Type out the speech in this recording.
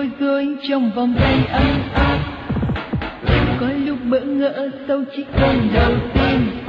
bối rối trong vòng tay ấm áp. Có lúc bỡ ngỡ sau chiếc hôn đầu tiên.